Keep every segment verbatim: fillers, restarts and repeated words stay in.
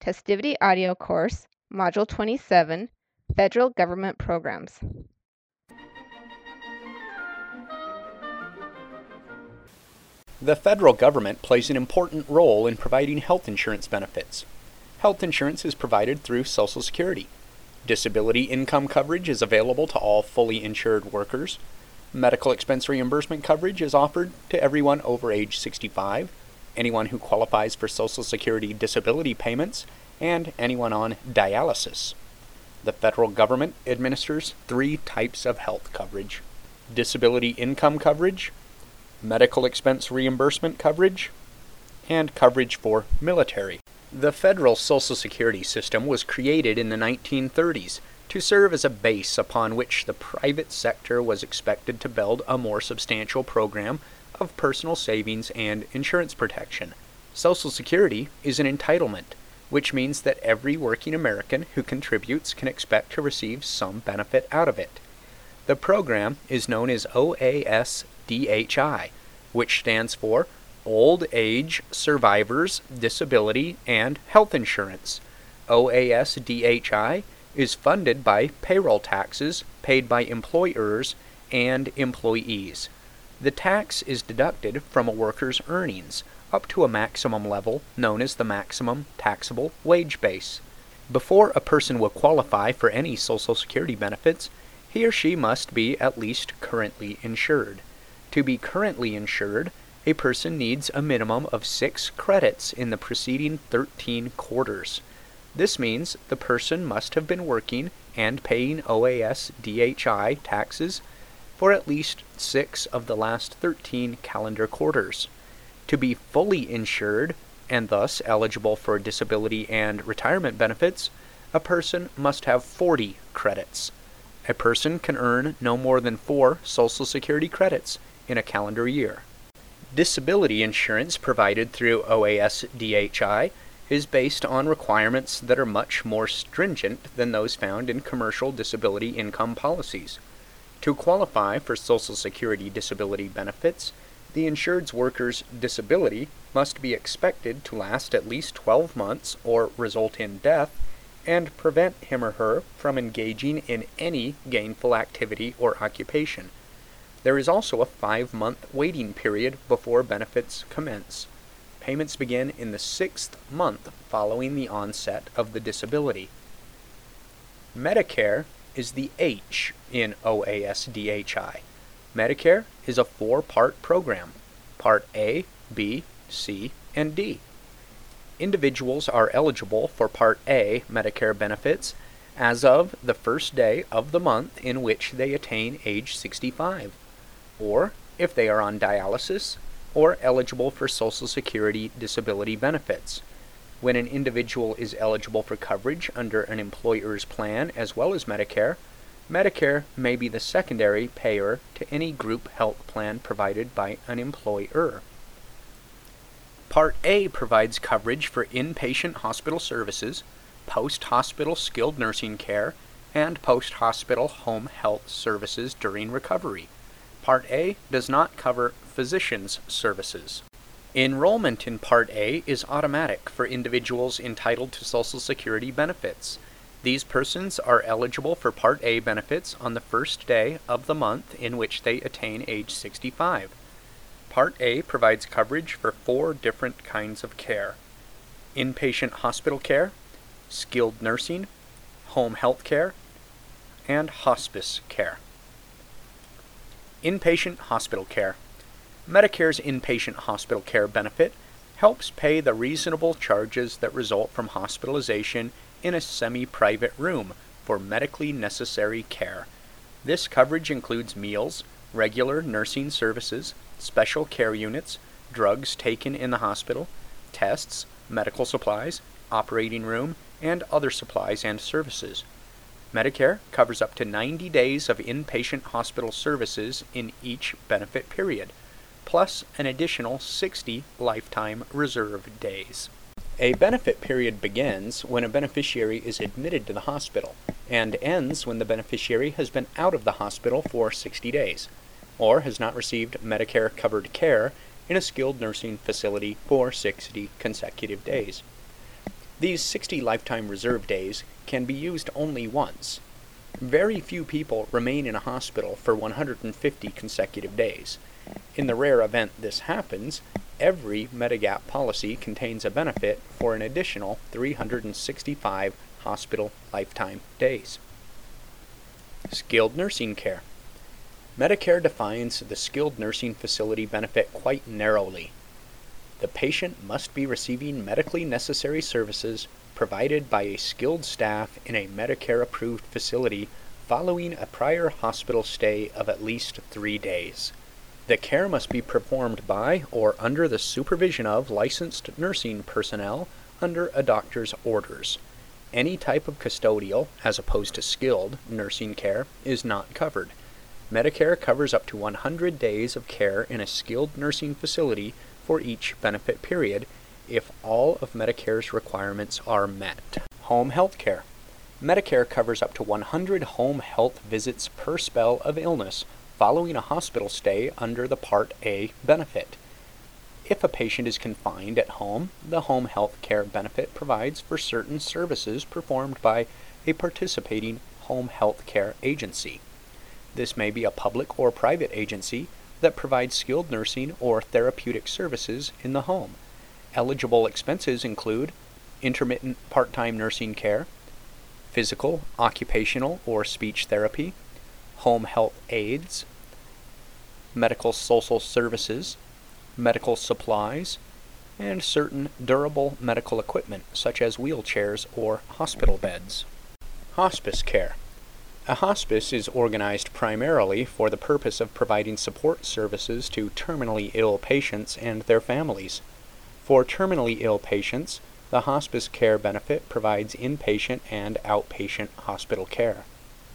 Testivity Audio Course, Module twenty-seven, Federal Government Programs. The federal government plays an important role in providing health insurance benefits. Health insurance is provided through Social Security. Disability income coverage is available to all fully insured workers. Medical expense reimbursement coverage is offered to everyone over age sixty-five, anyone who qualifies for Social Security disability payments, and anyone on dialysis. The federal government administers three types of health coverage: disability income coverage, medical expense reimbursement coverage, and coverage for military. The federal Social Security system was created in the nineteen thirties to serve as a base upon which the private sector was expected to build a more substantial program of personal savings and insurance protection. Social Security is an entitlement, which means that every working American who contributes can expect to receive some benefit out of it. The program is known as O A S D H I, which stands for Old Age Survivors Disability and Health Insurance. O A S D H I is funded by payroll taxes paid by employers and employees. The tax is deducted from a worker's earnings up to a maximum level known as the maximum taxable wage base. Before a person will qualify for any Social Security benefits, he or she must be at least currently insured. To be currently insured, a person needs a minimum of six credits in the preceding thirteen quarters. This means the person must have been working and paying O A S D H I taxes for at least six of the last thirteen calendar quarters. To be fully insured, and thus eligible for disability and retirement benefits, a person must have forty credits. A person can earn no more than four Social Security credits in a calendar year. Disability insurance provided through O A S D H I is based on requirements that are much more stringent than those found in commercial disability income policies. To qualify for Social Security disability benefits, the insured's worker's disability must be expected to last at least twelve months or result in death and prevent him or her from engaging in any gainful activity or occupation. There is also a five-month waiting period before benefits commence. Payments begin in the sixth month following the onset of the disability. Medicare is the H in O A S D H I. Medicare is a four-part program: Part A, B, C, and D. Individuals are eligible for Part A Medicare benefits as of the first day of the month in which they attain age sixty-five, or if they are on dialysis, or eligible for Social Security disability benefits. When an individual is eligible for coverage under an employer's plan as well as Medicare, Medicare may be the secondary payer to any group health plan provided by an employer. Part A provides coverage for inpatient hospital services, post-hospital skilled nursing care, and post-hospital home health services during recovery. Part A does not cover physicians' services. Enrollment in Part A is automatic for individuals entitled to Social Security benefits. These persons are eligible for Part A benefits on the first day of the month in which they attain age sixty-five. Part A provides coverage for four different kinds of care: inpatient hospital care, skilled nursing, home health care, and hospice care. Inpatient hospital care. Medicare's inpatient hospital care benefit helps pay the reasonable charges that result from hospitalization in a semi-private room for medically necessary care. This coverage includes meals, regular nursing services, special care units, drugs taken in the hospital, tests, medical supplies, operating room, and other supplies and services. Medicare covers up to ninety days of inpatient hospital services in each benefit period, plus an additional sixty lifetime reserve days. A benefit period begins when a beneficiary is admitted to the hospital and ends when the beneficiary has been out of the hospital for sixty days, or has not received Medicare-covered care in a skilled nursing facility for sixty consecutive days. These sixty lifetime reserve days can be used only once. Very few people remain in a hospital for one hundred fifty consecutive days. In the rare event this happens, every Medigap policy contains a benefit for an additional three hundred sixty-five hospital lifetime days. Skilled nursing care. Medicare defines the skilled nursing facility benefit quite narrowly. The patient must be receiving medically necessary services provided by a skilled staff in a Medicare-approved facility following a prior hospital stay of at least three days. The care must be performed by or under the supervision of licensed nursing personnel under a doctor's orders. Any type of custodial, as opposed to skilled, nursing care is not covered. Medicare covers up to one hundred days of care in a skilled nursing facility for each benefit period if all of Medicare's requirements are met. Home health care. Medicare covers up to one hundred home health visits per spell of illness following a hospital stay under the Part A benefit. If a patient is confined at home, the home health care benefit provides for certain services performed by a participating home health care agency. This may be a public or private agency that provides skilled nursing or therapeutic services in the home. Eligible expenses include intermittent part-time nursing care, physical, occupational, or speech therapy, home health aides, medical social services, medical supplies, and certain durable medical equipment such as wheelchairs or hospital beds. Hospice care. A hospice is organized primarily for the purpose of providing support services to terminally ill patients and their families. For terminally ill patients, the hospice care benefit provides inpatient and outpatient hospital care.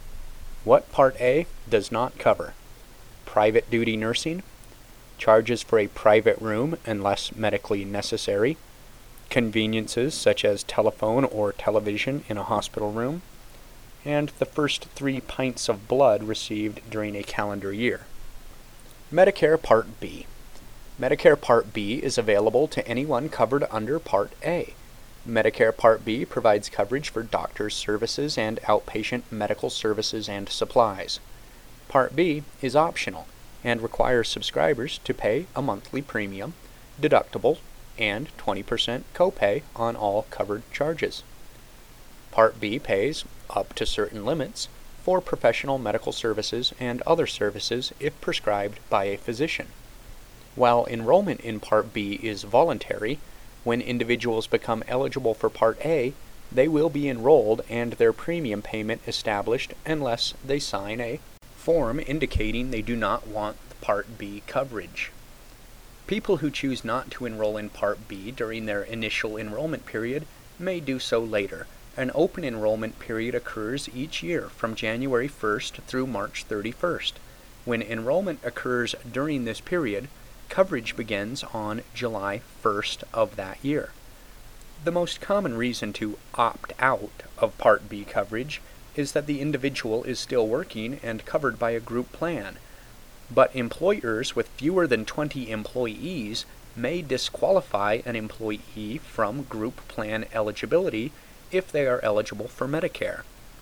What Part A does not cover? Private duty nursing, charges for a private room unless medically necessary, conveniences such as telephone or television in a hospital room, and the first three pints of blood received during a calendar year. Medicare Part B. Medicare Part B is available to anyone covered under Part A. Medicare Part B provides coverage for doctors' services and outpatient medical services and supplies. Part B is optional and requires subscribers to pay a monthly premium, deductible, and twenty percent copay on all covered charges. Part B pays, up to certain limits, for professional medical services and other services if prescribed by a physician. While enrollment in Part B is voluntary, when individuals become eligible for Part A, they will be enrolled and their premium payment established unless they sign a form indicating they do not want the Part B coverage. People who choose not to enroll in Part B during their initial enrollment period may do so later. An open enrollment period occurs each year from January first through March thirty-first. When enrollment occurs during this period, coverage begins on July first of that year. The most common reason to opt out of Part B coverage is that the individual is still working and covered by a group plan. But employers with fewer than twenty employees may disqualify an employee from group plan eligibility if they are eligible for Medicare.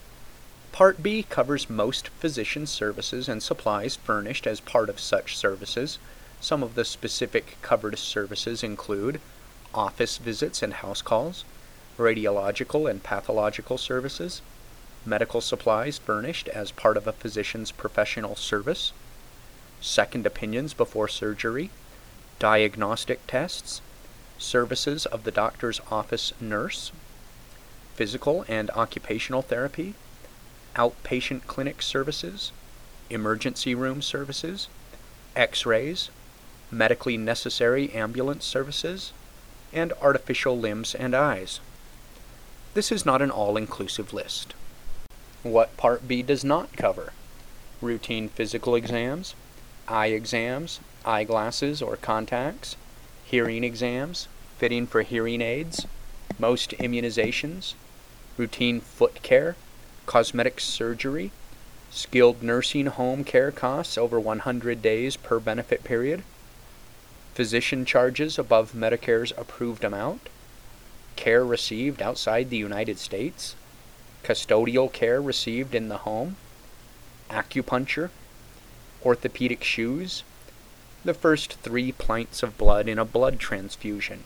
Part B covers most physician services and supplies furnished as part of such services. Some of the specific covered services include office visits and house calls, radiological and pathological services, medical supplies furnished as part of a physician's professional service, second opinions before surgery, diagnostic tests, services of the doctor's office nurse, physical and occupational therapy, outpatient clinic services, emergency room services, x-rays, medically necessary ambulance services, and artificial limbs and eyes. This is not an all-inclusive list. What Part B does not cover? Routine physical exams, eye exams, eyeglasses or contacts, hearing exams, fitting for hearing aids, most immunizations, routine foot care, cosmetic surgery, skilled nursing home care costs over one hundred days per benefit period, physician charges above Medicare's approved amount, care received outside the United States, custodial care received in the home, acupuncture, orthopedic shoes, the first three pints of blood in a blood transfusion.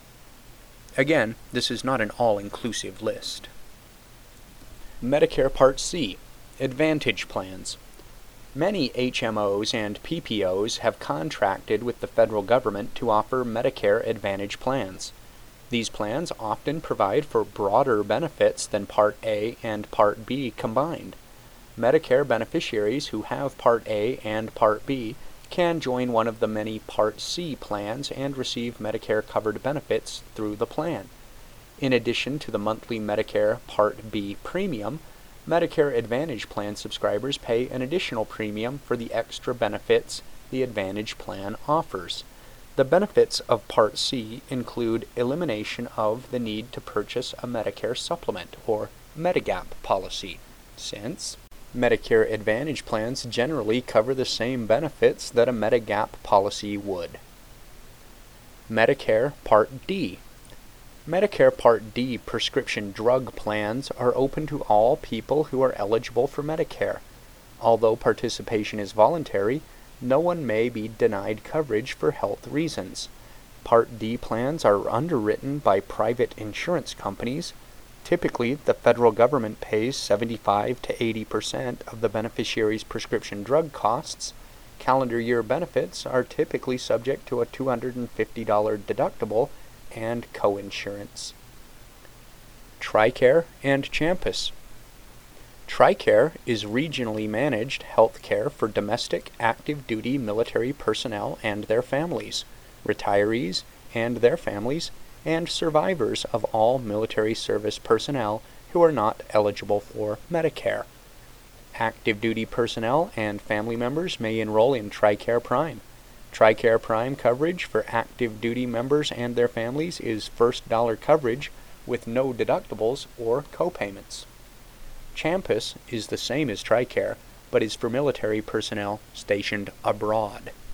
Again, this is not an all-inclusive list. Medicare Part C, Advantage Plans. Many H M Os and P P Os have contracted with the federal government to offer Medicare Advantage plans. These plans often provide for broader benefits than Part A and Part B combined. Medicare beneficiaries who have Part A and Part B can join one of the many Part C plans and receive Medicare-covered benefits through the plan. In addition to the monthly Medicare Part B premium, Medicare Advantage Plan subscribers pay an additional premium for the extra benefits the Advantage Plan offers. The benefits of Part C include elimination of the need to purchase a Medicare supplement or Medigap policy, since Medicare Advantage plans generally cover the same benefits that a Medigap policy would. Medicare Part D. Medicare Part D prescription drug plans are open to all people who are eligible for Medicare. Although participation is voluntary, no one may be denied coverage for health reasons. Part D plans are underwritten by private insurance companies. Typically, the federal government pays seventy-five to eighty percent of the beneficiary's prescription drug costs. Calendar year benefits are typically subject to a two hundred fifty dollars deductible and coinsurance. TRICARE and CHAMPUS. TRICARE is regionally managed health care for domestic active duty military personnel and their families, retirees and their families, and survivors of all military service personnel who are not eligible for Medicare. Active duty personnel and family members may enroll in TRICARE Prime. TRICARE Prime coverage for active duty members and their families is first dollar coverage with no deductibles or copayments. CHAMPUS is the same as TRICARE, but is for military personnel stationed abroad.